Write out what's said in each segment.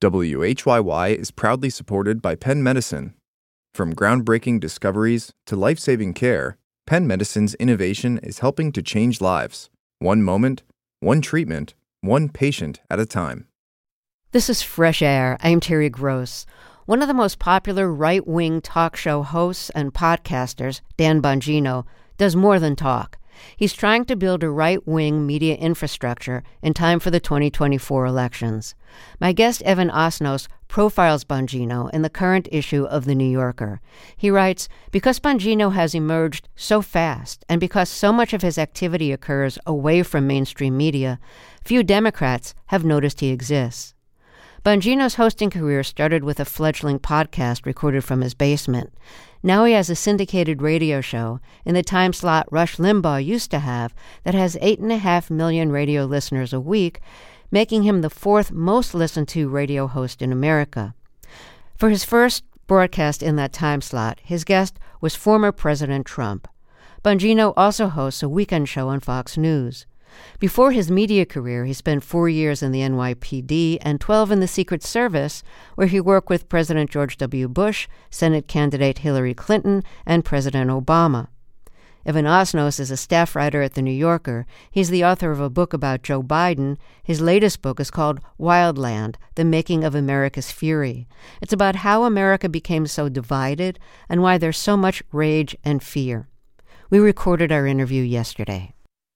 WHYY is proudly supported by Penn Medicine. From groundbreaking discoveries to life-saving care, Penn Medicine's innovation is helping to change lives. One moment, one treatment, one patient at a time. This is Fresh Air. I'm Terry Gross. One of the most popular right-wing talk show hosts and podcasters, Dan Bongino, does more than talk. He's trying to build a right-wing media infrastructure in time for the 2024 elections. My guest, Evan Osnos, profiles Bongino in the current issue of The New Yorker. He writes, because Bongino has emerged so fast and because so much of his activity occurs away from mainstream media, few Democrats have noticed he exists. Bongino's hosting career started with a fledgling podcast recorded from his basement. Now he has a syndicated radio show in the time slot Rush Limbaugh used to have that has 8.5 million radio listeners a week, making him the fourth most listened to radio host in America. For his first broadcast in that time slot, his guest was former President Trump. Bongino also hosts a weekend show on Fox News. Before his media career, he spent 4 years in the NYPD and 12 in the Secret Service, where he worked with President George W. Bush, Senate candidate Hillary Clinton, and President Obama. Evan Osnos is a staff writer at The New Yorker. He's the author of a book about Joe Biden. His latest book is called Wildland: The Making of America's Fury. It's about how America became so divided and why there's so much rage and fear. We recorded our interview yesterday.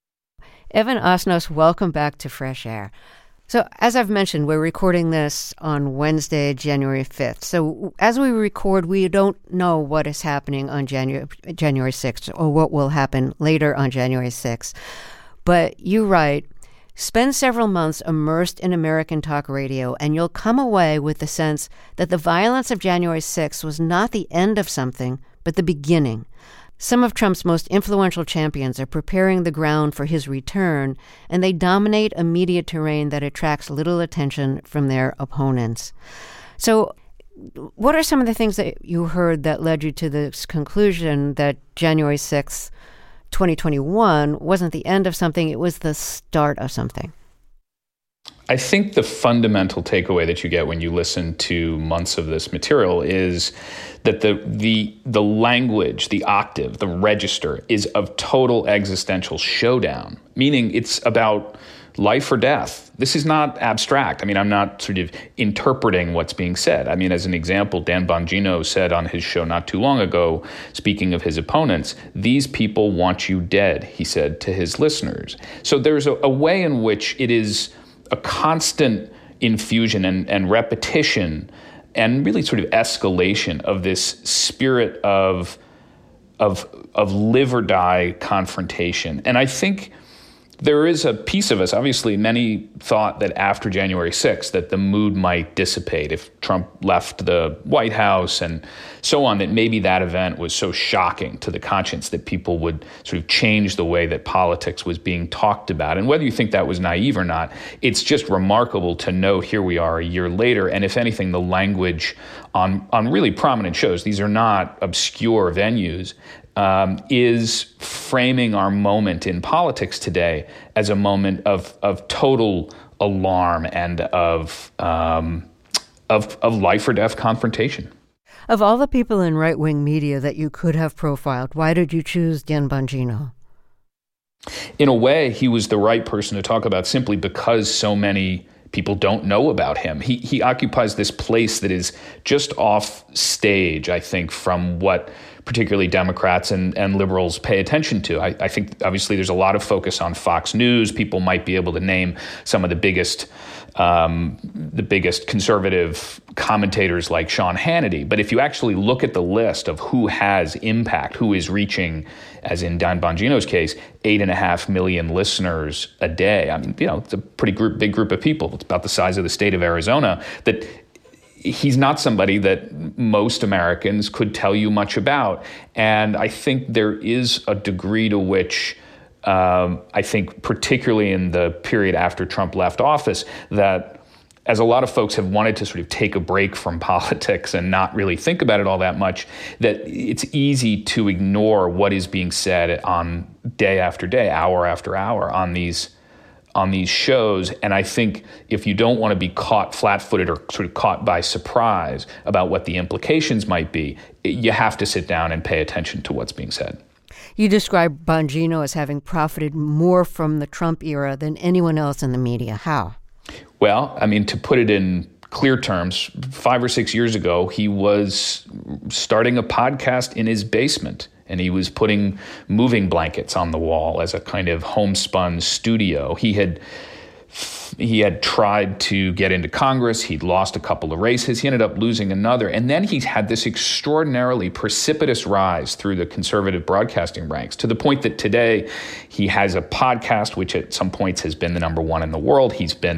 Evan Osnos, welcome back to Fresh Air. So, as I've mentioned, we're recording this on Wednesday, January 5th. So, as we record, we don't know what is happening on January 6th or what will happen later on January 6th. But you write, spend several months immersed in American talk radio, and you'll come away with the sense that the violence of January 6th was not the end of something, but the beginning. Some of Trump's most influential champions are preparing the ground for his return, and they dominate a media terrain that attracts little attention from their opponents. So, what are some of the things that you heard that led you to this conclusion that January 6th, 2021 wasn't the end of something, it was the start of something? I think the fundamental takeaway that you get when you listen to months of this material is that the language, the octave, the register is of total existential showdown, meaning it's about life or death. This is not abstract. I mean, I'm not sort of interpreting what's being said. I mean, as an example, Dan Bongino said on his show not too long ago, speaking of his opponents, these people want you dead, he said to his listeners. So there's a way in which it is a constant infusion and repetition and really sort of escalation of this spirit of live or die confrontation. And I think there is a piece of us, obviously many thought that after January 6th that the mood might dissipate if Trump left the White House and so on, that maybe that event was so shocking to the conscience that people would sort of change the way that politics was being talked about. And whether you think that was naive or not, it's just remarkable to note here we are a year later, and if anything, the language on really prominent shows, these are not obscure venues, is framing our moment in politics today as a moment of total alarm and of life or death confrontation. Of all the people in right-wing media that you could have profiled, why did you choose Dan Bongino? In a way, he was the right person to talk about simply because so many people don't know about him. He occupies this place that is just off stage, I think, from what particularly Democrats and liberals pay attention to. I think obviously there's a lot of focus on Fox News. People might be able to name some of the biggest conservative commentators like Sean Hannity. But if you actually look at the list of who has impact, who is reaching, as in Dan Bongino's case, 8.5 million listeners a day. I mean, it's a pretty big group of people. It's about the size of the state of Arizona. That he's not somebody that most Americans could tell you much about. And I think there is a degree to which I think particularly in the period after Trump left office, that as a lot of folks have wanted to sort of take a break from politics and not really think about it all that much, that it's easy to ignore what is being said on day after day, hour after hour on these on these shows. And I think if you don't want to be caught flat-footed or sort of caught by surprise about what the implications might be, you have to sit down and pay attention to what's being said. You describe Bongino as having profited more from the Trump era than anyone else in the media. How? Well, I mean, to put it in clear terms, 5 or 6 years ago, he was starting a podcast in his basement, and he was putting moving blankets on the wall as a kind of homespun studio. He had tried to get into Congress. He'd lost a couple of races. He ended up losing another. And then he had this extraordinarily precipitous rise through the conservative broadcasting ranks, to the point that today he has a podcast, which at some points has been the number one in the world.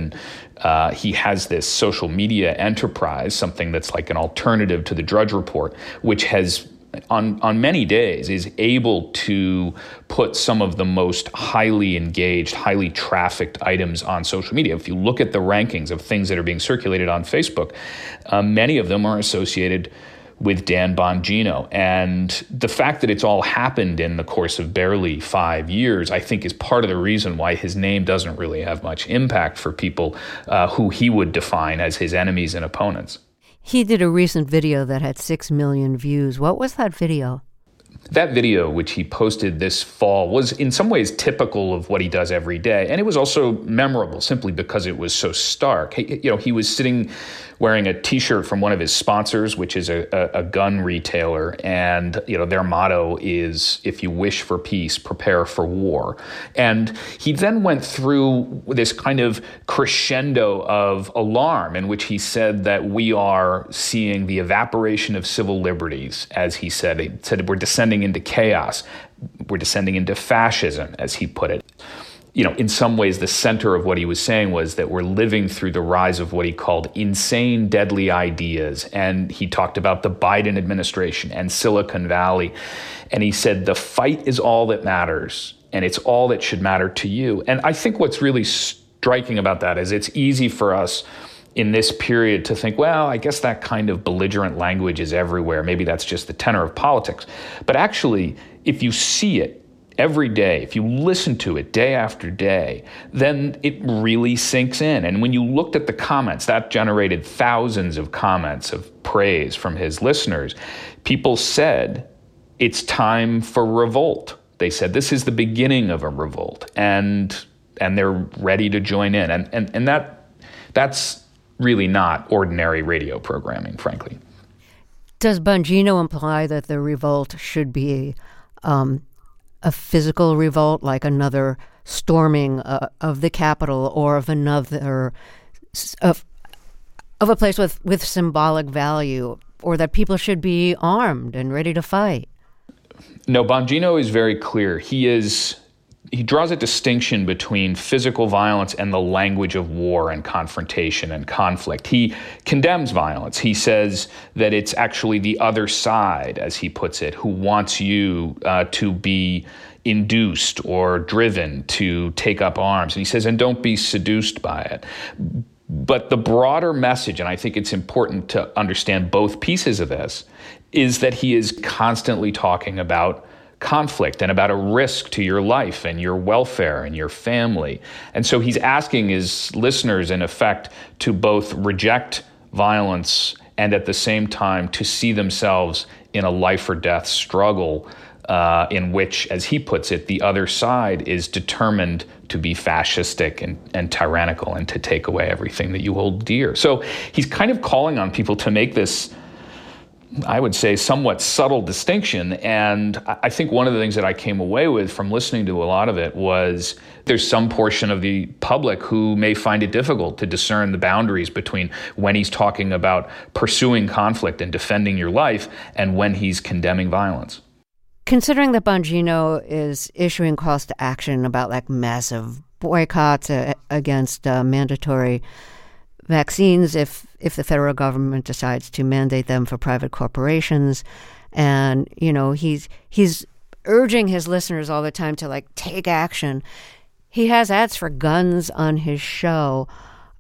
He has this social media enterprise, something that's like an alternative to the Drudge Report, which has on many days is able to put some of the most highly engaged, highly trafficked items on social media. If you look at the rankings of things that are being circulated on Facebook, many of them are associated with Dan Bongino. And the fact that it's all happened in the course of barely 5 years, I think is part of the reason why his name doesn't really have much impact for people who he would define as his enemies and opponents. He did a recent video that had 6 million views. What was that video? That video, which he posted this fall, was in some ways typical of what he does every day. And it was also memorable simply because it was so stark. He was sitting wearing a T-shirt from one of his sponsors, which is a gun retailer. And, their motto is, if you wish for peace, prepare for war. And he then went through this kind of crescendo of alarm in which he said that we are seeing the evaporation of civil liberties, as he said. He said we're descending into chaos. We're descending into fascism, as he put it. In some ways, the center of what he was saying was that we're living through the rise of what he called insane, deadly ideas. And he talked about the Biden administration and Silicon Valley. And he said, the fight is all that matters, and it's all that should matter to you. And I think what's really striking about that is it's easy for us in this period to think, well, I guess that kind of belligerent language is everywhere. Maybe that's just the tenor of politics. But actually, if you see it every day, if you listen to it day after day, then it really sinks in. And when you looked at the comments, that generated thousands of comments of praise from his listeners. People said, it's time for revolt. They said, this is the beginning of a revolt. And they're ready to join in. And that's really not ordinary radio programming, frankly. Does Bongino imply that the revolt should be a physical revolt, like another storming of the Capitol or of another of a place with symbolic value, or that people should be armed and ready to fight? No, Bongino is very clear. He draws a distinction between physical violence and the language of war and confrontation and conflict. He condemns violence. He says that it's actually the other side, as he puts it, who wants you to be induced or driven to take up arms. And he says, and don't be seduced by it. But the broader message, and I think it's important to understand both pieces of this, is that he is constantly talking about conflict and about a risk to your life and your welfare and your family. And so he's asking his listeners, in effect, to both reject violence and at the same time to see themselves in a life or death struggle in which, as he puts it, the other side is determined to be fascistic and tyrannical and to take away everything that you hold dear. So he's kind of calling on people to make this, I would say, somewhat subtle distinction. And I think one of the things that I came away with from listening to a lot of it was there's some portion of the public who may find it difficult to discern the boundaries between when he's talking about pursuing conflict and defending your life and when he's condemning violence. Considering that Bongino is issuing calls to action about like massive boycotts against mandatory vaccines if the federal government decides to mandate them for private corporations, and he's urging his listeners all the time to like take action. He has ads for guns on his show.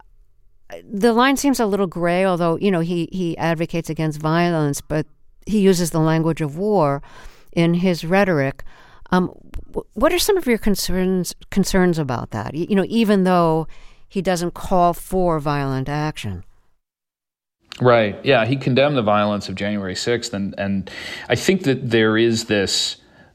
The line seems a little gray, although he advocates against violence, but he uses the language of war in his rhetoric. What are some of your concerns about that? Even though he doesn't call for violent action. Right. Yeah, he condemned the violence of January 6th, and I think that there is this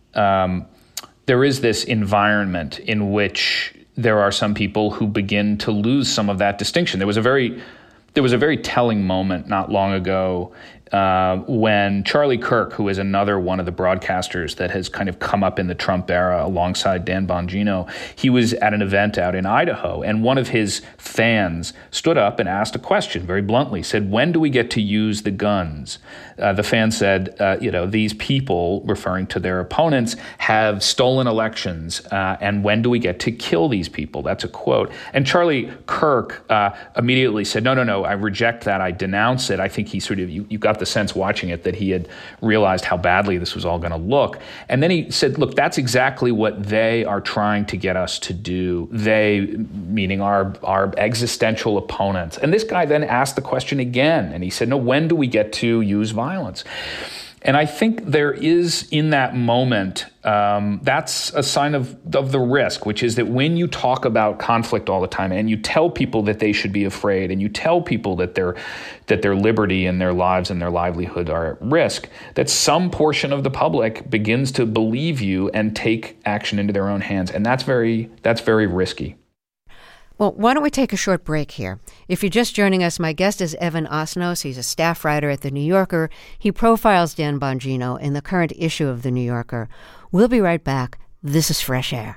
environment in which there are some people who begin to lose some of that distinction. There was a very telling moment not long ago when Charlie Kirk, who is another one of the broadcasters that has kind of come up in the Trump era alongside Dan Bongino, he was at an event out in Idaho, and one of his fans stood up and asked a question very bluntly, said, "When do we get to use the guns?" The fan said, these people, referring to their opponents, have stolen elections, and when do we get to kill these people? That's a quote. And Charlie Kirk immediately said, no, I reject that. I denounce it. I think he sort of, you got the sense watching it that he had realized how badly this was all going to look. And then he said, look, that's exactly what they are trying to get us to do. They, meaning our existential opponents. And this guy then asked the question again, and he said, no, when do we get to use violence? And I think there is, in that moment, that's a sign of the risk, which is that when you talk about conflict all the time and you tell people that they should be afraid and you tell people that their liberty and their lives and their livelihood are at risk, that some portion of the public begins to believe you and take action into their own hands. And that's very risky. Well, why don't we take a short break here? If you're just joining us, my guest is Evan Osnos. He's a staff writer at The New Yorker. He profiles Dan Bongino in the current issue of The New Yorker. We'll be right back. This is Fresh Air.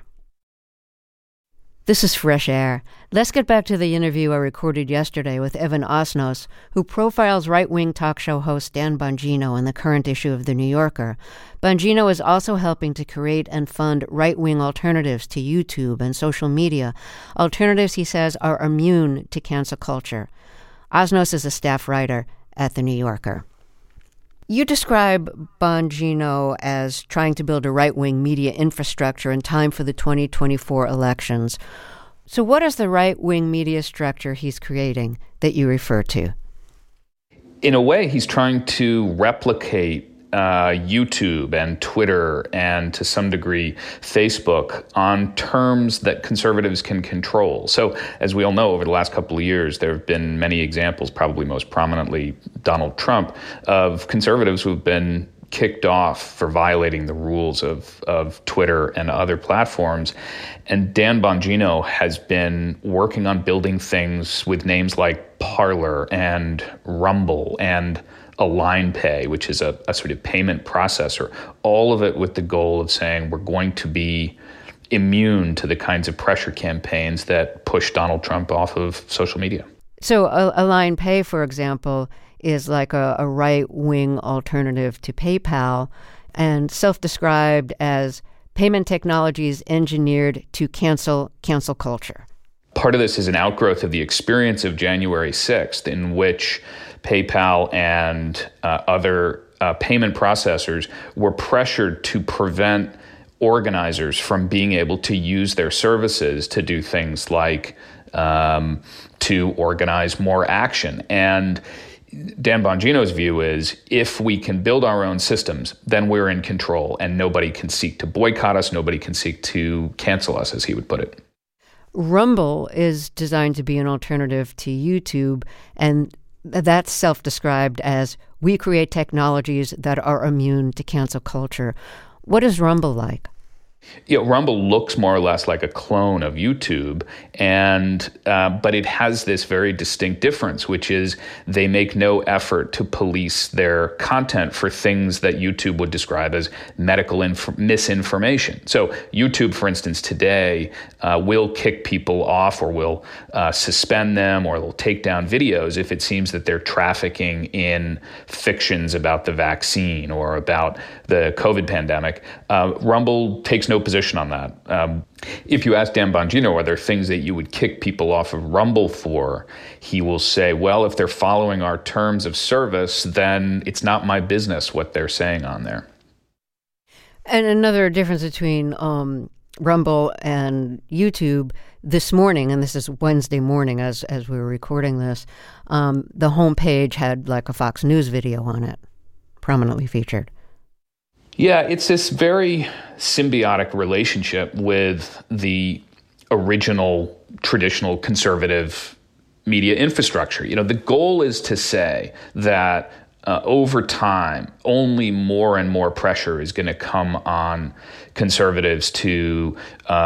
This is Fresh Air. Let's get back to the interview I recorded yesterday with Evan Osnos, who profiles right-wing talk show host Dan Bongino in the current issue of The New Yorker. Bongino is also helping to create and fund right-wing alternatives to YouTube and social media. Alternatives, he says, are immune to cancel culture. Osnos is a staff writer at The New Yorker. You describe Bongino as trying to build a right-wing media infrastructure in time for the 2024 elections. So what is the right-wing media structure he's creating that you refer to? In a way, he's trying to replicate YouTube and Twitter and, to some degree, Facebook on terms that conservatives can control. So, as we all know, over the last couple of years, there have been many examples, probably most prominently Donald Trump, of conservatives who have been kicked off for violating the rules of Twitter and other platforms. And Dan Bongino has been working on building things with names like Parler and Rumble and Align Pay, which is a sort of payment processor, all of it with the goal of saying we're going to be immune to the kinds of pressure campaigns that push Donald Trump off of social media. So Align Pay, for example, is like a right-wing alternative to PayPal and self-described as payment technologies engineered to cancel culture. Part of this is an outgrowth of the experience of January 6th, in which PayPal and other payment processors were pressured to prevent organizers from being able to use their services to do things like to organize more action. And Dan Bongino's view is, if we can build our own systems, then we're in control, and nobody can seek to boycott us, nobody can seek to cancel us, as he would put it. Rumble is designed to be an alternative to YouTube, and that's self-described as, we create technologies that are immune to cancel culture. What is Rumble like? Rumble looks more or less like a clone of YouTube, and but it has this very distinct difference, which is they make no effort to police their content for things that YouTube would describe as medical misinformation. So YouTube, for instance, today will kick people off, or will suspend them, or they'll take down videos if it seems that they're trafficking in fictions about the vaccine or about the COVID pandemic. Rumble takes no position on that. If you ask Dan Bongino, are there things that you would kick people off of Rumble for? He will say, well, if they're following our terms of service, then it's not my business what they're saying on there. And another difference between Rumble and YouTube this morning, and this is Wednesday morning as we were recording this, the homepage had like a Fox News video on it, prominently featured. Yeah, it's this very symbiotic relationship with the original traditional conservative media infrastructure. The goal is to say that over time, only more and more pressure is going to come on conservatives to,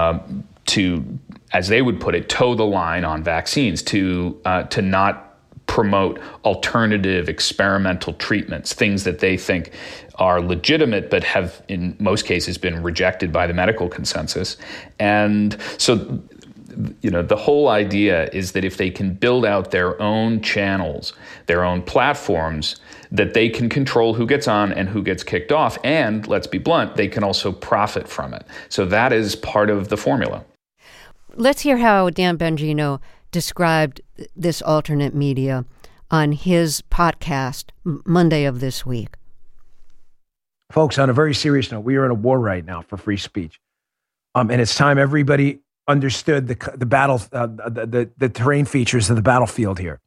as they would put it, toe the line on vaccines, to not promote alternative experimental treatments, things that they think are legitimate but have in most cases been rejected by the medical consensus. And so the whole idea is that if they can build out their own channels, their own platforms, that they can control who gets on and who gets kicked off. And let's be blunt, they can also profit from it. So that is part of the formula. Let's hear how Dan Bongino described this alternate media on his podcast Monday of this week. Folks, on a very serious note, we are in a war right now for free speech. And it's time everybody understood the battle, the terrain features of the battlefield here.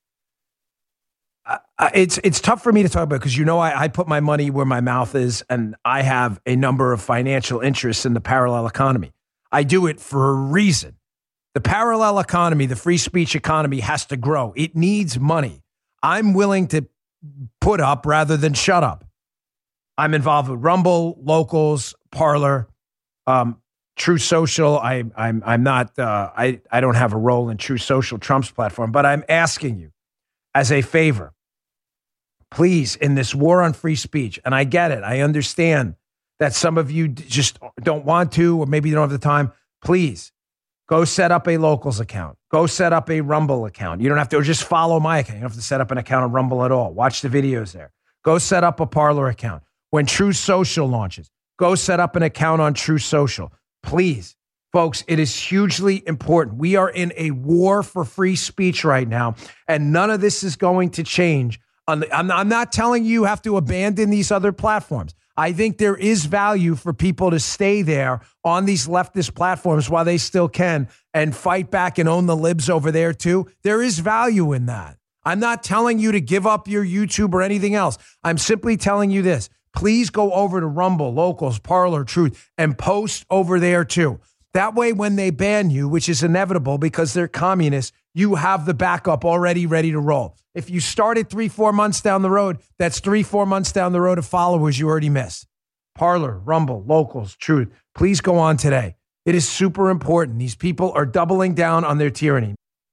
It's tough for me to talk about because I put my money where my mouth is, and I have a number of financial interests in the parallel economy. I do it for a reason. The parallel economy, the free speech economy, has to grow. It needs money. I'm willing to put up rather than shut up. I'm involved with Rumble, Locals, Parler, True Social. I'm not. I don't have a role in True Social, Trump's platform. But I'm asking you, as a favor, please, in this war on free speech, and I get it. I understand that some of you just don't want to, or maybe you don't have the time. Please. Go set up a Locals account. Go set up a Rumble account. You don't have to, or just follow my account. You don't have to set up an account on Rumble at all. Watch the videos there. Go set up a Parler account. When True Social launches, go set up an account on True Social. Please, folks, it is hugely important. We are in a war for free speech right now, and none of this is going to change. I'm not telling you have to abandon these other platforms. I think there is value for people to stay there on these leftist platforms while they still can and fight back and own the libs over there too. There is value in that. I'm not telling you to give up your YouTube or anything else. I'm simply telling you this. Please go over to Rumble, Locals, Parler, Truth, and post over there too. That way, when they ban you, which is inevitable because they're communists, you have the backup already ready to roll. If you started 3-4 months down the road, that's 3-4 months down the road of followers you already missed. Parler, Rumble, Locals, Truth. Please go on today. It is super important. These people are doubling down on their tyranny.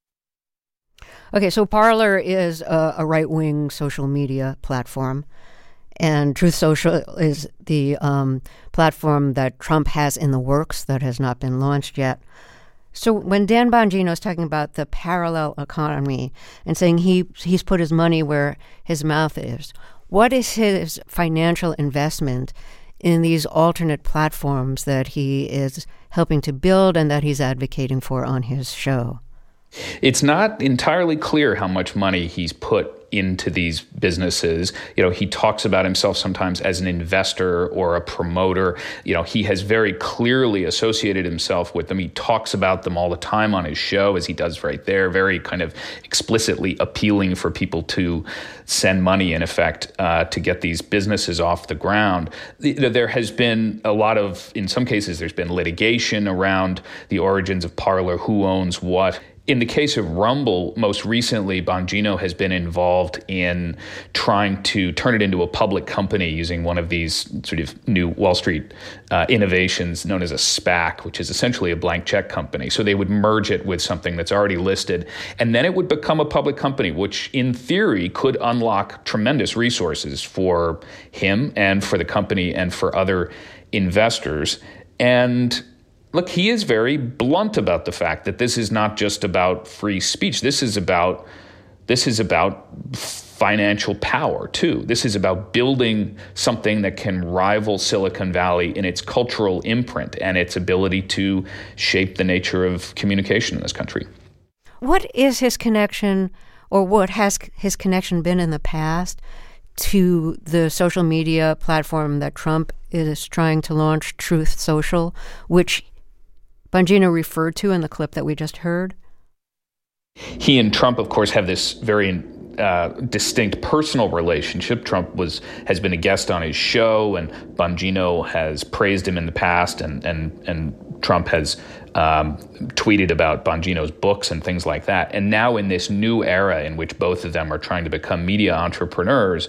Okay, so Parler is a right-wing social media platform, and Truth Social is the platform that Trump has in the works that has not been launched yet. So when Dan Bongino is talking about the parallel economy and saying he's put his money where his mouth is, what is his financial investment in these alternate platforms that he is helping to build and that he's advocating for on his show? It's not entirely clear how much money he's put into these businesses. He talks about himself sometimes as an investor or a promoter. He has very clearly associated himself with them. He talks about them all the time on his show, as he does right there, very kind of explicitly appealing for people to send money, in effect, to get these businesses off the ground. There has been a lot of, in some cases, there's been litigation around the origins of Parler, who owns what. In the case of Rumble, most recently, Bongino has been involved in trying to turn it into a public company using one of these sort of new Wall Street innovations known as a SPAC, which is essentially a blank check company. So they would merge it with something that's already listed, and then it would become a public company, which in theory could unlock tremendous resources for him and for the company and for other investors. And look, he is very blunt about the fact that this is not just about free speech. This is about financial power, too. This is about building something that can rival Silicon Valley in its cultural imprint and its ability to shape the nature of communication in this country. What is his connection, or what has his connection been in the past, to the social media platform that Trump is trying to launch, Truth Social, which Bongino referred to in the clip that we just heard? He and Trump, of course, have this very distinct personal relationship. Trump has been a guest on his show, and Bongino has praised him in the past, and Trump has tweeted about Bongino's books and things like that. And now in this new era in which both of them are trying to become media entrepreneurs,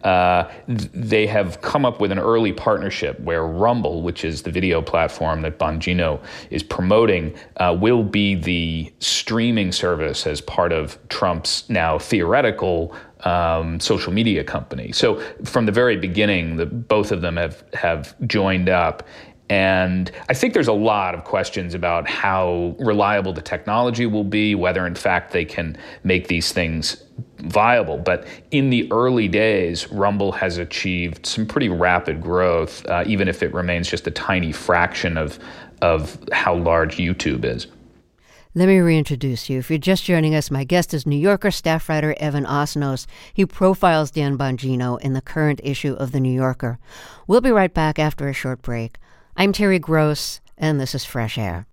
they have come up with an early partnership where Rumble, which is the video platform that Bongino is promoting, will be the streaming service as part of Trump's now theoretical social media company. So from the very beginning, both of them have joined up. And I think there's a lot of questions about how reliable the technology will be, whether in fact they can make these things viable. But in the early days, Rumble has achieved some pretty rapid growth, even if it remains just a tiny fraction of how large YouTube is. Let me reintroduce you. If you're just joining us, my guest is New Yorker staff writer Evan Osnos. He profiles Dan Bongino in the current issue of The New Yorker. We'll be right back after a short break. I'm Terry Gross, and this is Fresh Air.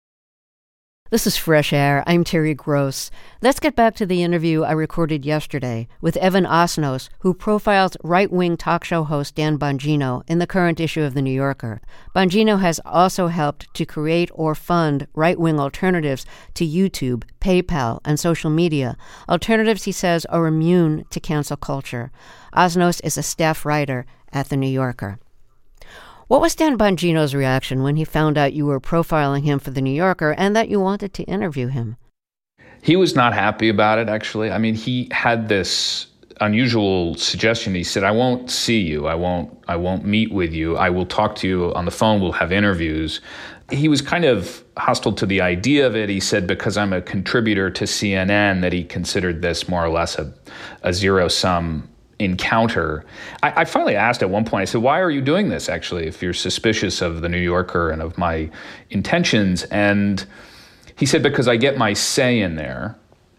This is Fresh Air. I'm Terry Gross. Let's get back to the interview I recorded yesterday with Evan Osnos, who profiles right-wing talk show host Dan Bongino in the current issue of The New Yorker. Bongino has also helped to create or fund right-wing alternatives to YouTube, PayPal, and social media. Alternatives, he says, are immune to cancel culture. Osnos is a staff writer at The New Yorker. What was Dan Bongino's reaction when he found out you were profiling him for The New Yorker and that you wanted to interview him? He was not happy about it, actually. I mean, he had this unusual suggestion. He said, I won't see you. I won't meet with you. I will talk to you on the phone. We'll have interviews. He was kind of hostile to the idea of it. He said, because I'm a contributor to CNN, that he considered this more or less a zero-sum encounter. I finally asked at one point, I said, why are you doing this, actually, if you're suspicious of The New Yorker and of my intentions? And he said, because I get my say in there.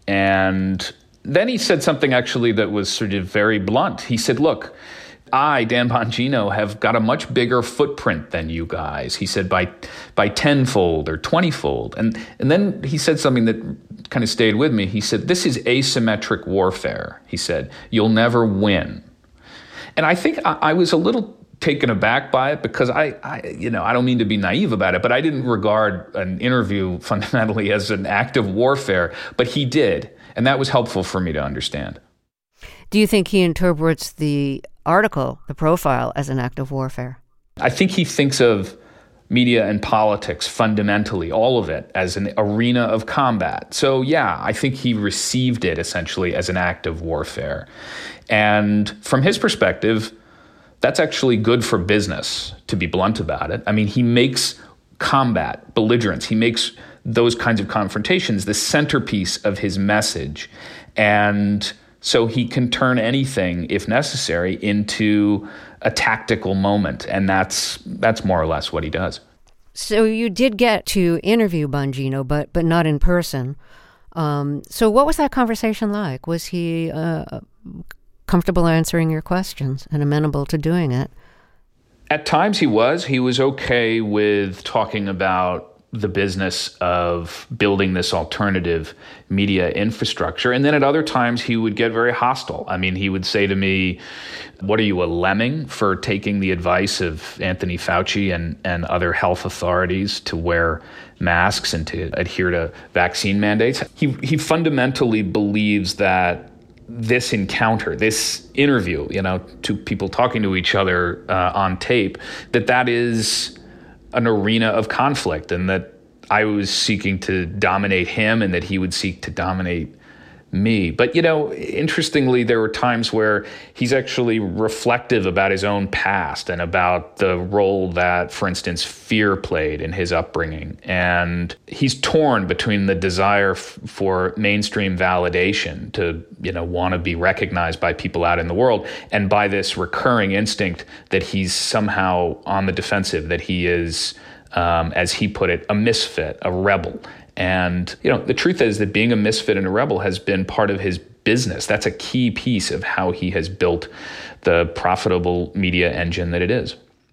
And then he said something, actually, that was sort of very blunt. He said, look, I, Dan Bongino, have got a much bigger footprint than you guys. He said by tenfold or 20-fold. And then he said something that kind of stayed with me. He said, this is asymmetric warfare. He said, you'll never win. And I think I was a little taken aback by it because I don't mean to be naive about it, but I didn't regard an interview fundamentally as an act of warfare, but he did. And that was helpful for me to understand. Do you think he interprets the article, the profile, as an act of warfare? I think he thinks of media and politics fundamentally, all of it, as an arena of combat. So yeah, I think he received it essentially as an act of warfare. And from his perspective, that's actually good for business, to be blunt about it. I mean, he makes combat, belligerence, he makes those kinds of confrontations the centerpiece of his message. And so he can turn anything, if necessary, into a tactical moment. And that's more or less what he does. So you did get to interview Bongino, but not in person. So what was that conversation like? Was he comfortable answering your questions and amenable to doing it? At times he was. He was okay with talking about the business of building this alternative media infrastructure. And then at other times he would get very hostile. I mean, he would say to me, what are you, a lemming for taking the advice of Anthony Fauci and other health authorities to wear masks and to adhere to vaccine mandates? He fundamentally believes that this encounter, this interview, two people talking to each other on tape, that is an arena of conflict, and that I was seeking to dominate him and that he would seek to dominate me. But, interestingly, there were times where he's actually reflective about his own past and about the role that, for instance, fear played in his upbringing. And he's torn between the desire for mainstream validation to, want to be recognized by people out in the world, and by this recurring instinct that he's somehow on the defensive, that he is, as he put it, a misfit, a rebel. And, the truth is that being a misfit and a rebel has been part of his business. That's a key piece of how he has built the profitable media engine that it is.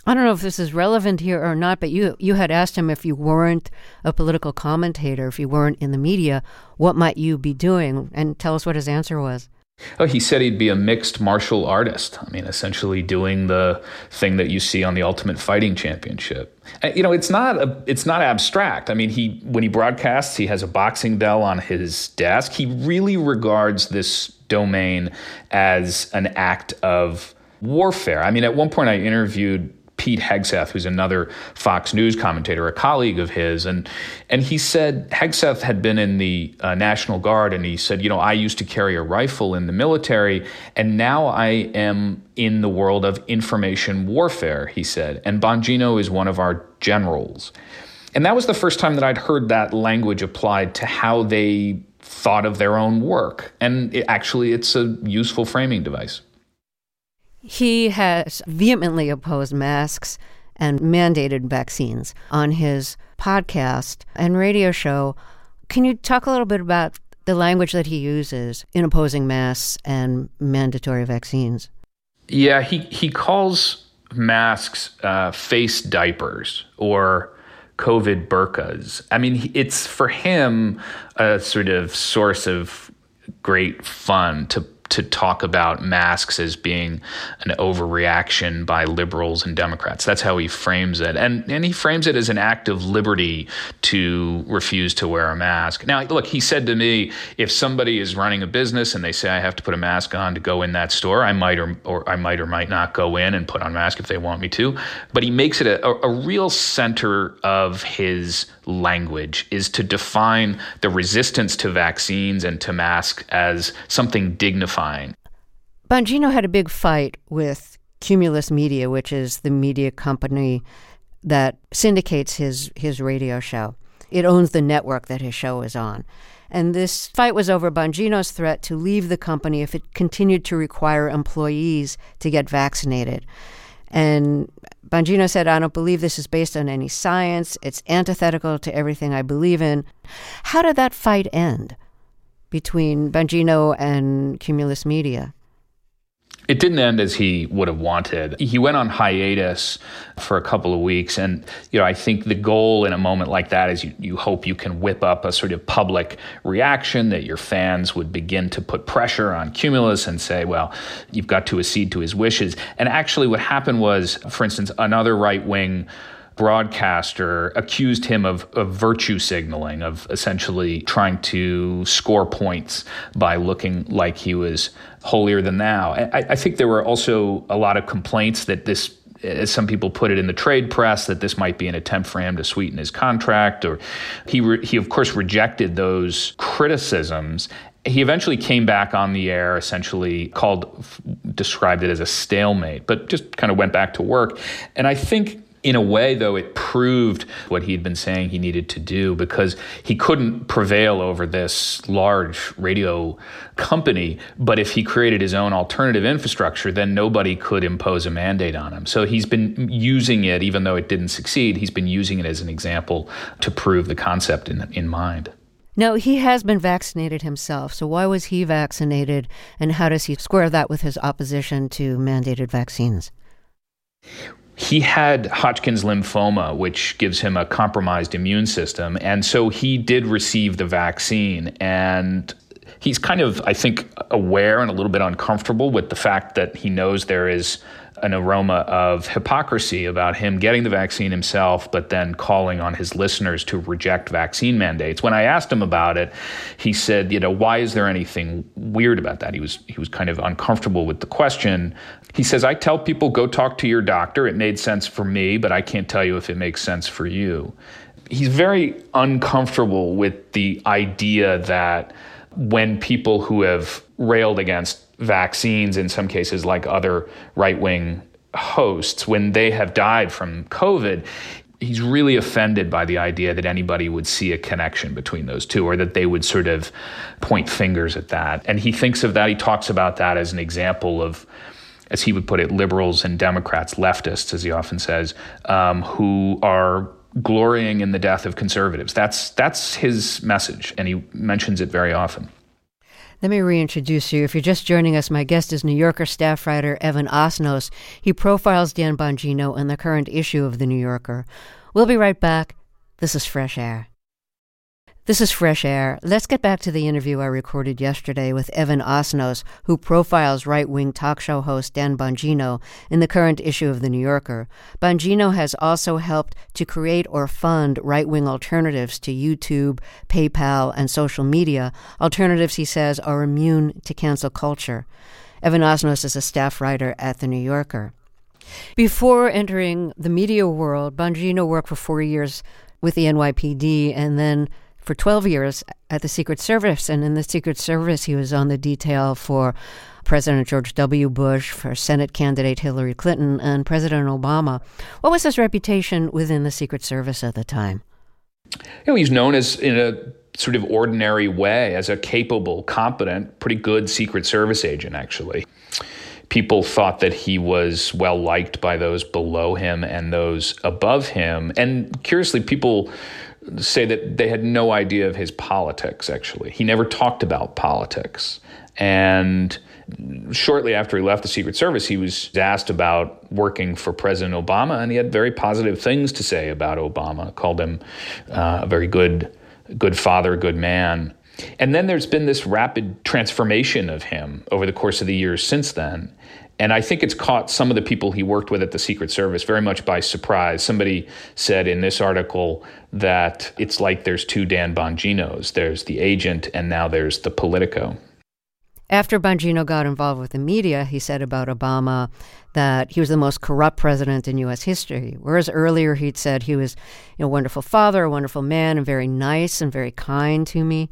I don't know if this is relevant here or not, but you had asked him if you weren't a political commentator, if you weren't in the media, what might you be doing? And tell us what his answer was. Oh, he said he'd be a mixed martial artist. I mean, essentially doing the thing that you see on the Ultimate Fighting Championship. You know, it's not abstract. I mean, when he broadcasts, he has a boxing bell on his desk. He really regards this domain as an act of warfare. I mean, at one point I interviewed Pete Hegseth, who's another Fox News commentator, a colleague of his, and he said Hegseth had been in the National Guard, and he said, you know, I used to carry a rifle in the military, and now I am in the world of information warfare, he said, and Bongino is one of our generals. And that was the first time that I'd heard that language applied to how they thought of their own work, and it's a useful framing device. He has vehemently opposed masks and mandated vaccines on his podcast and radio show. Can you talk a little bit about the language that he uses in opposing masks and mandatory vaccines? Yeah, he calls masks face diapers or COVID burqas. I mean, it's for him a sort of source of great fun to talk about masks as being an overreaction by liberals and Democrats. That's how he frames it. And he frames it as an act of liberty to refuse to wear a mask. Now, look, he said to me, if somebody is running a business and they say I have to put a mask on to go in that store, I might or might not go in and put on a mask if they want me to. But he makes it a real center of his language is to define the resistance to vaccines and to masks as something dignifying. Bongino had a big fight with Cumulus Media, which is the media company that syndicates his radio show. It owns the network that his show is on. And this fight was over Bongino's threat to leave the company if it continued to require employees to get vaccinated. And Bongino said, I don't believe this is based on any science. It's antithetical to everything I believe in. How did that fight end between Bongino and Cumulus Media? It didn't end as he would have wanted. He went on hiatus for a couple of weeks. And, you know, I think the goal in a moment like that is you hope you can whip up a sort of public reaction, that your fans would begin to put pressure on Cumulus and say, well, you've got to accede to his wishes. And actually what happened was, for instance, another right-wing broadcaster accused him of virtue signaling, of essentially trying to score points by looking like he was holier than thou. I think there were also a lot of complaints that this, as some people put it in the trade press, that this might be an attempt for him to sweeten his contract. Or he of course rejected those criticisms. He eventually came back on the air, essentially described it as a stalemate, but just kind of went back to work. And I think in a way, though, it proved what he'd been saying he needed to do, because he couldn't prevail over this large radio company. But if he created his own alternative infrastructure, then nobody could impose a mandate on him. So he's been using it, even though it didn't succeed, he's been using it as an example to prove the concept in mind. No, he has been vaccinated himself. So why was he vaccinated, and how does he square that with his opposition to mandated vaccines? He had Hodgkin's lymphoma, which gives him a compromised immune system. And so he did receive the vaccine. And he's kind of, I think, aware and a little bit uncomfortable with the fact that he knows there is an aroma of hypocrisy about him getting the vaccine himself, but then calling on his listeners to reject vaccine mandates. When I asked him about it, he said, why is there anything weird about that? He was kind of uncomfortable with the question. He says, I tell people, go talk to your doctor. It made sense for me, but I can't tell you if it makes sense for you. He's very uncomfortable with the idea that when people who have railed against vaccines, in some cases like other right-wing hosts, when they have died from COVID, he's really offended by the idea that anybody would see a connection between those two, or that they would sort of point fingers at that. And he thinks of that, he talks about that as an example of, as he would put it, liberals and Democrats, leftists, as he often says, who are glorying in the death of conservatives. That's his message, and he mentions it very often. Let me reintroduce you. If you're just joining us, my guest is New Yorker staff writer Evan Osnos. He profiles Dan Bongino in the current issue of The New Yorker. We'll be right back. This is Fresh Air. This is Fresh Air. Let's get back to the interview I recorded yesterday with Evan Osnos, who profiles right-wing talk show host Dan Bongino in the current issue of The New Yorker. Bongino has also helped to create or fund right-wing alternatives to YouTube, PayPal, and social media. Alternatives, he says, are immune to cancel culture. Evan Osnos is a staff writer at The New Yorker. Before entering the media world, Bongino worked for 4 years with the NYPD and then for 12 years at the Secret Service. And in the Secret Service, he was on the detail for President George W. Bush, for Senate candidate Hillary Clinton, and President Obama. What was his reputation within the Secret Service at the time? He's known as, in a sort of ordinary way, as a capable, competent, pretty good Secret Service agent, actually. People thought that he was well-liked by those below him and those above him. And curiously, people say that they had no idea of his politics, actually. He never talked about politics. And shortly after he left the Secret Service, he was asked about working for President Obama, and he had very positive things to say about Obama, called him a very good father, good man. And then there's been this rapid transformation of him over the course of the years since then. And I think it's caught some of the people he worked with at the Secret Service very much by surprise. Somebody said in this article that it's like there's two Dan Bonginos. There's the agent, and now there's the Politico. After Bongino got involved with the media, he said about Obama that he was the most corrupt president in U.S. history, whereas earlier he'd said he was a wonderful father, a wonderful man, and very nice and very kind to me.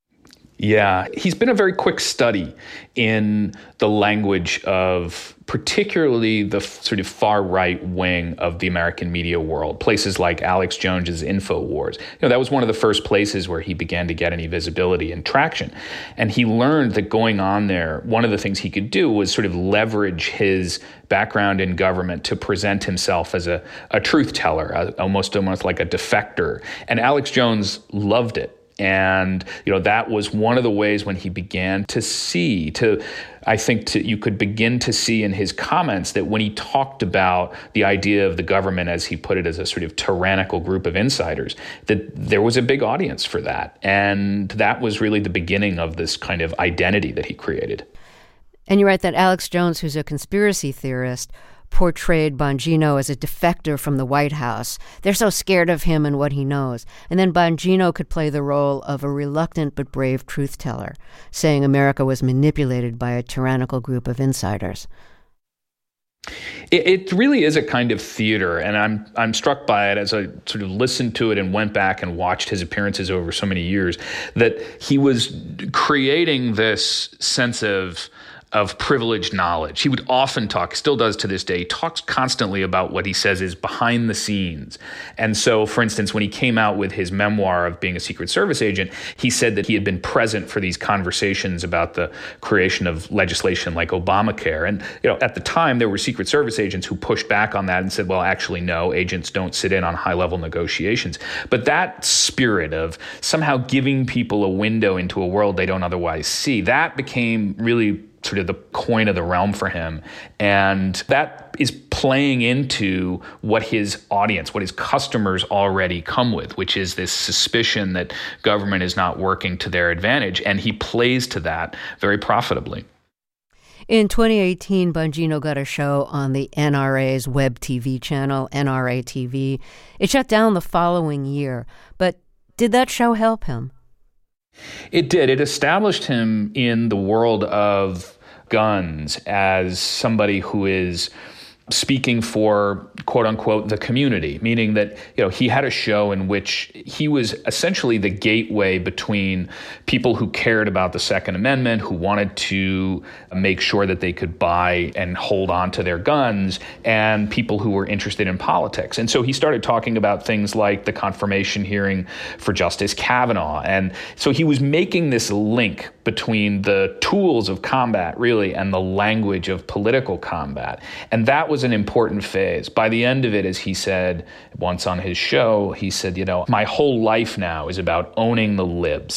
Yeah, he's been a very quick study in the language of particularly the sort of far right wing of the American media world, places like Alex Jones's InfoWars. That was one of the first places where he began to get any visibility and traction. And he learned that going on there, one of the things he could do was sort of leverage his background in government to present himself as a truth teller, almost like a defector. And Alex Jones loved it. And, that was one of the ways when he began to see, you could begin to see in his comments that when he talked about the idea of the government, as he put it, as a sort of tyrannical group of insiders, that there was a big audience for that. And that was really the beginning of this kind of identity that he created. And you write that Alex Jones, who's a conspiracy theorist, portrayed Bongino as a defector from the White House. They're so scared of him and what he knows. And then Bongino could play the role of a reluctant but brave truth teller, saying America was manipulated by a tyrannical group of insiders. It really is a kind of theater, and I'm struck by it as I sort of listened to it and went back and watched his appearances over so many years, that he was creating this sense of privileged knowledge. He would often talk, still does to this day, he talks constantly about what he says is behind the scenes. And so, for instance, when he came out with his memoir of being a Secret Service agent, he said that he had been present for these conversations about the creation of legislation like Obamacare. And, at the time, there were Secret Service agents who pushed back on that and said, well, actually, no, agents don't sit in on high-level negotiations. But that spirit of somehow giving people a window into a world they don't otherwise see, that became really sort of the coin of the realm for him. And that is playing into what his audience, what his customers already come with, which is this suspicion that government is not working to their advantage. And he plays to that very profitably. In 2018, Bongino got a show on the NRA's web TV channel, NRA TV. It shut down the following year. But did that show help him? It did. It established him in the world of guns as somebody who is speaking for, quote unquote, the community, meaning that, he had a show in which he was essentially the gateway between people who cared about the Second Amendment, who wanted to make sure that they could buy and hold on to their guns, and people who were interested in politics. And so he started talking about things like the confirmation hearing for Justice Kavanaugh. And so he was making this link between the tools of combat, really, and the language of political combat. And that was an important phase. By the end of it, as he said once on his show, he said, my whole life now is about owning the libs.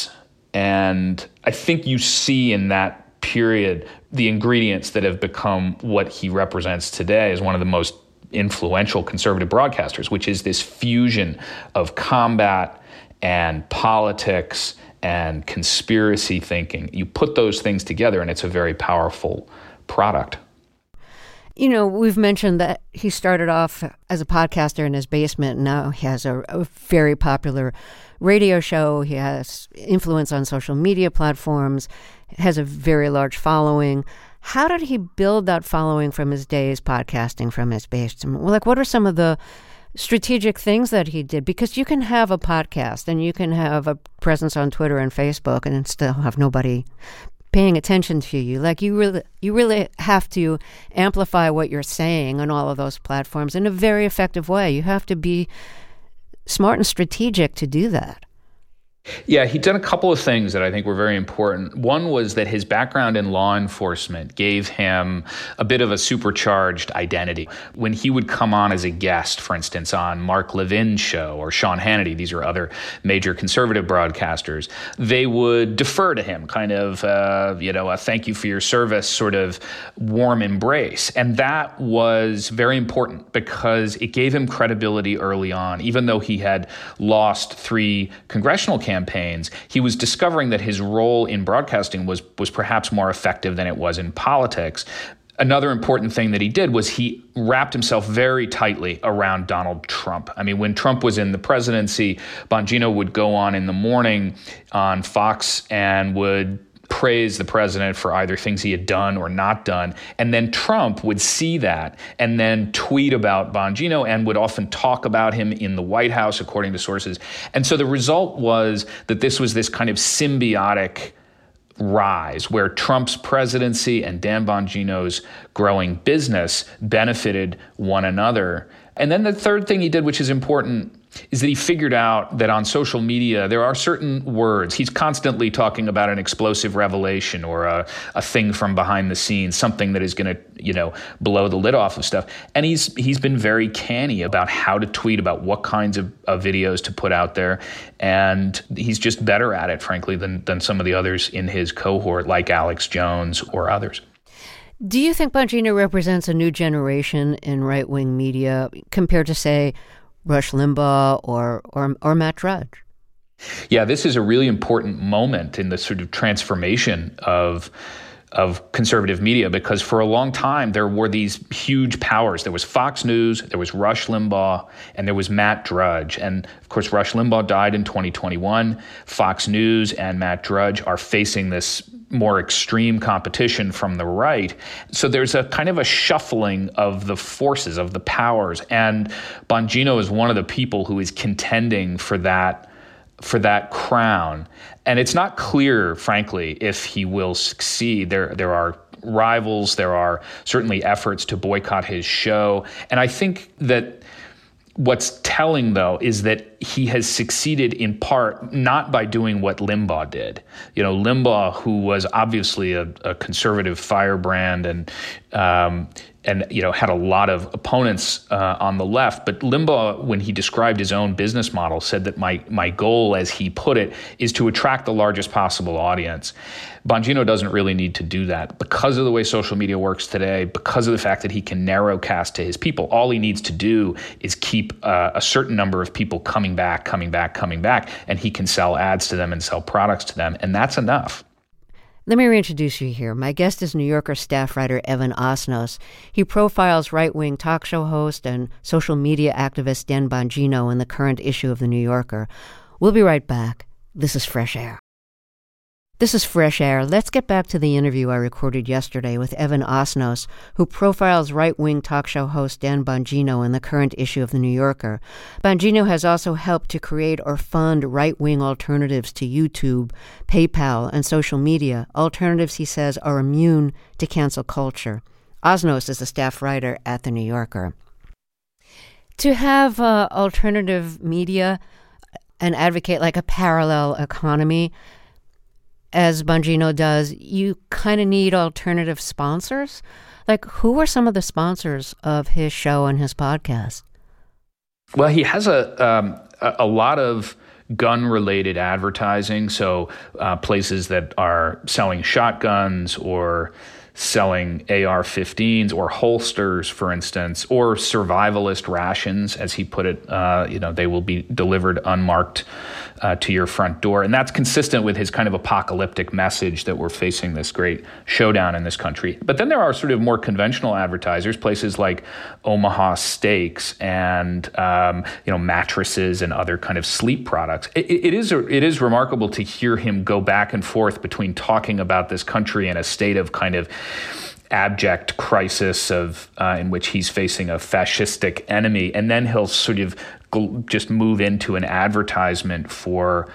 And I think you see in that period the ingredients that have become what he represents today as one of the most influential conservative broadcasters, which is this fusion of combat and politics and conspiracy thinking. You put those things together and it's a very powerful product. You know, we've mentioned that he started off as a podcaster in his basement, and now he has a very popular radio show. He has influence on social media platforms, has a very large following. How did he build that following from his days podcasting from his basement? Like, what are some of the strategic things that he did? Because you can have a podcast and you can have a presence on Twitter and Facebook and still have nobody paying attention to you. Like, you really have to amplify what you're saying on all of those platforms in a very effective way. You have to be smart and strategic to do that. Yeah, he'd done a couple of things that I think were very important. One was that his background in law enforcement gave him a bit of a supercharged identity. When he would come on as a guest, for instance, on Mark Levin's show or Sean Hannity, these are other major conservative broadcasters, they would defer to him, kind of, a thank you for your service sort of warm embrace. And that was very important because it gave him credibility early on. Even though he had lost 3 congressional campaigns, he was discovering that his role in broadcasting was perhaps more effective than it was in politics. Another important thing that he did was he wrapped himself very tightly around Donald Trump. I mean, when Trump was in the presidency, Bongino would go on in the morning on Fox and would praise the president for either things he had done or not done. And then Trump would see that and then tweet about Bongino and would often talk about him in the White House, according to sources. And so the result was that this was this kind of symbiotic rise where Trump's presidency and Dan Bongino's growing business benefited one another. And then the third thing he did, which is important, is that he figured out that on social media, there are certain words. He's constantly talking about an explosive revelation or a thing from behind the scenes, something that is going to, blow the lid off of stuff. And he's been very canny about how to tweet, about what kinds of videos to put out there. And he's just better at it, frankly, than some of the others in his cohort, like Alex Jones or others. Do you think Bongino represents a new generation in right-wing media compared to, say, Rush Limbaugh or Matt Drudge? Yeah, this is a really important moment in the sort of transformation of conservative media, because for a long time there were these huge powers. There was Fox News, there was Rush Limbaugh, and there was Matt Drudge. And of course, Rush Limbaugh died in 2021. Fox News and Matt Drudge are facing this more extreme competition from the right. So there's a kind of a shuffling of the forces, of the powers. And Bongino is one of the people who is contending for that crown. And it's not clear, frankly, if he will succeed. There are rivals. There are certainly efforts to boycott his show. And I think that what's telling, though, is that he has succeeded in part not by doing what Limbaugh did. Limbaugh, who was obviously a conservative firebrand and had a lot of opponents on the left. But Limbaugh, when he described his own business model, said that my goal, as he put it, is to attract the largest possible audience. Bongino doesn't really need to do that because of the way social media works today, because of the fact that he can narrowcast to his people. All he needs to do is keep a certain number of people coming back, and he can sell ads to them and sell products to them, and that's enough. Let me reintroduce you here. My guest is New Yorker staff writer Evan Osnos. He profiles right-wing talk show host and social media activist Dan Bongino in the current issue of The New Yorker. We'll be right back. This is Fresh Air. This is Fresh Air. Let's get back to the interview I recorded yesterday with Evan Osnos, who profiles right-wing talk show host Dan Bongino in the current issue of The New Yorker. Bongino has also helped to create or fund right-wing alternatives to YouTube, PayPal, and social media. Alternatives, he says, are immune to cancel culture. Osnos is a staff writer at The New Yorker. To have alternative media and advocate like a parallel economy, as Bongino does, you kind of need alternative sponsors. Like, who are some of the sponsors of his show and his podcast? Well, he has a lot of gun-related advertising. So places that are selling shotguns or selling AR-15s or holsters, for instance, or survivalist rations, as he put it. They will be delivered unmarked to your front door. And that's consistent with his kind of apocalyptic message that we're facing this great showdown in this country. But then there are sort of more conventional advertisers, places like Omaha Steaks and mattresses and other kind of sleep products. It is remarkable to hear him go back and forth between talking about this country in a state of kind of abject crisis in which he's facing a fascistic enemy, and then he'll sort of just move into an advertisement for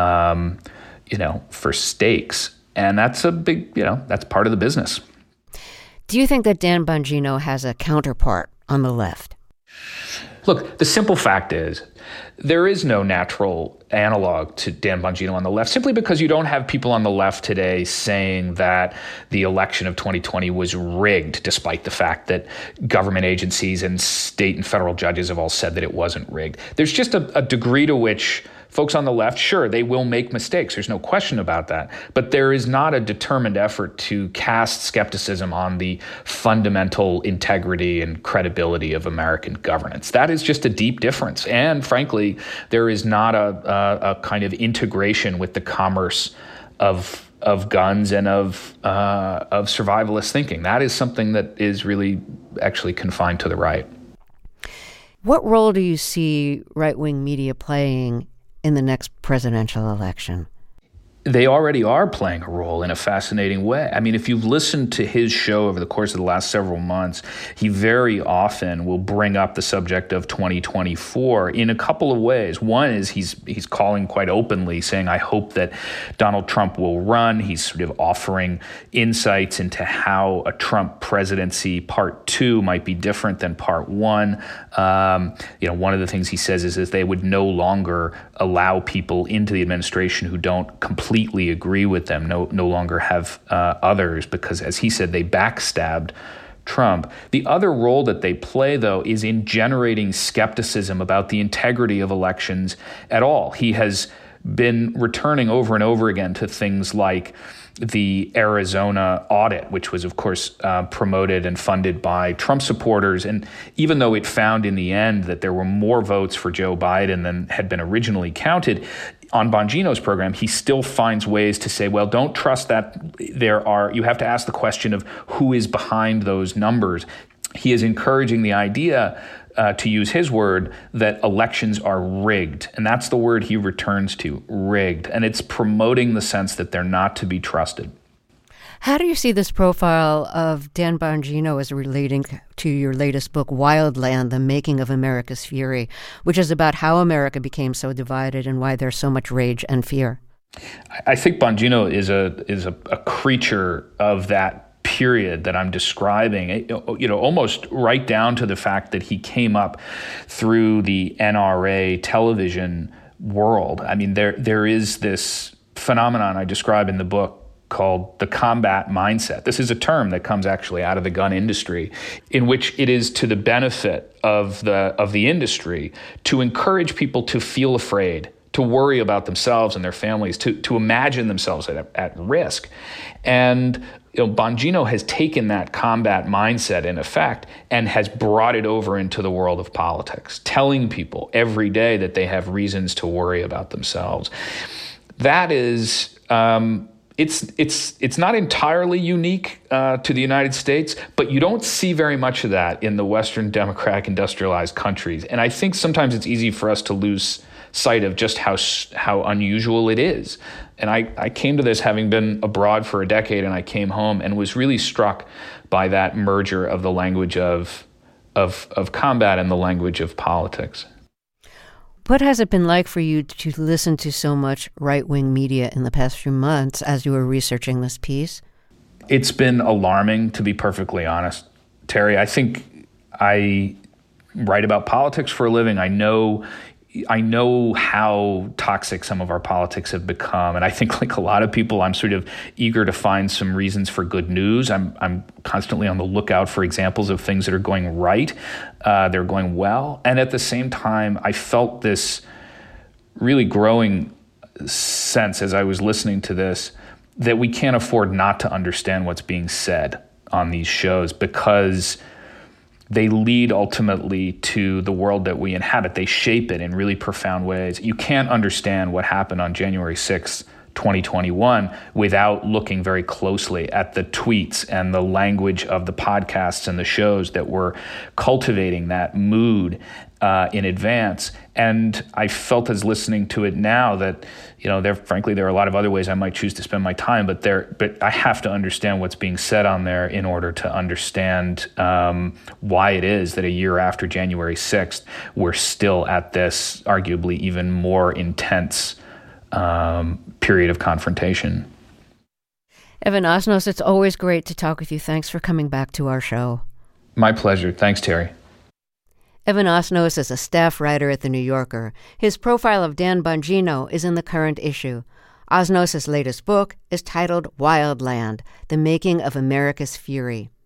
steaks, and that's a big, that's part of the business. Do you think that Dan Bongino has a counterpart on the left? Look, the simple fact is there is no natural analog to Dan Bongino on the left, simply because you don't have people on the left today saying that the election of 2020 was rigged, despite the fact that government agencies and state and federal judges have all said that it wasn't rigged. There's just a degree to which folks on the left, sure, they will make mistakes. There's no question about that. But there is not a determined effort to cast skepticism on the fundamental integrity and credibility of American governance. That is just a deep difference. And frankly, there is not a kind of integration with the commerce of guns and of survivalist thinking. That is something that is really actually confined to the right. What role do you see right-wing media playing in the next presidential election? They already are playing a role in a fascinating way. I mean, if you've listened to his show over the course of the last several months, he very often will bring up the subject of 2024 in a couple of ways. One is he's calling quite openly, saying, I hope that Donald Trump will run. He's sort of offering insights into how a Trump presidency part 2 might be different than part 1. One of the things he says is they would no longer allow people into the administration who don't completely agree with them, no longer have others, because, as he said, they backstabbed Trump. The other role that they play, though, is in generating skepticism about the integrity of elections at all. He has been returning over and over again to things like the Arizona audit, which was, of course, promoted and funded by Trump supporters. And even though it found in the end that there were more votes for Joe Biden than had been originally counted, on Bongino's program, he still finds ways to say, well, don't trust that. You have to ask the question of who is behind those numbers. He is encouraging the idea, to use his word, that elections are rigged. And that's the word he returns to, rigged. And it's promoting the sense that they're not to be trusted. How do you see this profile of Dan Bongino as relating to your latest book, Wildland, The Making of America's Fury, which is about how America became so divided and why there's so much rage and fear? I think Bongino is a creature of that period that I'm describing, almost right down to the fact that he came up through the NRA television world. I mean, there is this phenomenon I describe in the book called the combat mindset. This is a term that comes actually out of the gun industry, in which it is to the benefit of the industry to encourage people to feel afraid, to worry about themselves and their families, to imagine themselves at risk. And Bongino has taken that combat mindset, in effect, and has brought it over into the world of politics, telling people every day that they have reasons to worry about themselves. That is It's not entirely unique to the United States, but you don't see very much of that in the Western democratic industrialized countries. And I think sometimes it's easy for us to lose sight of just how unusual it is. And I came to this having been abroad for a decade, and I came home and was really struck by that merger of the language of combat and the language of politics. What has it been like for you to listen to so much right-wing media in the past few months as you were researching this piece? It's been alarming, to be perfectly honest, Terry. I think I write about politics for a living. I know how toxic some of our politics have become. And I think, like a lot of people, I'm sort of eager to find some reasons for good news. I'm constantly on the lookout for examples of things that are going right, they're going well. And at the same time, I felt this really growing sense as I was listening to this that we can't afford not to understand what's being said on these shows, because they lead ultimately to the world that we inhabit. They shape it in really profound ways. You can't understand what happened on January 6th, 2021 without looking very closely at the tweets and the language of the podcasts and the shows that were cultivating that mood in advance. And I felt as listening to it now that, frankly, there are a lot of other ways I might choose to spend my time, but I have to understand what's being said on there in order to understand why it is that a year after January 6th, we're still at this arguably even more intense period of confrontation. Evan Osnos, it's always great to talk with you. Thanks for coming back to our show. My pleasure. Thanks, Terry. Evan Osnos is a staff writer at The New Yorker. His profile of Dan Bongino is in the current issue. Osnos' latest book is titled Wildland: The Making of America's Fury.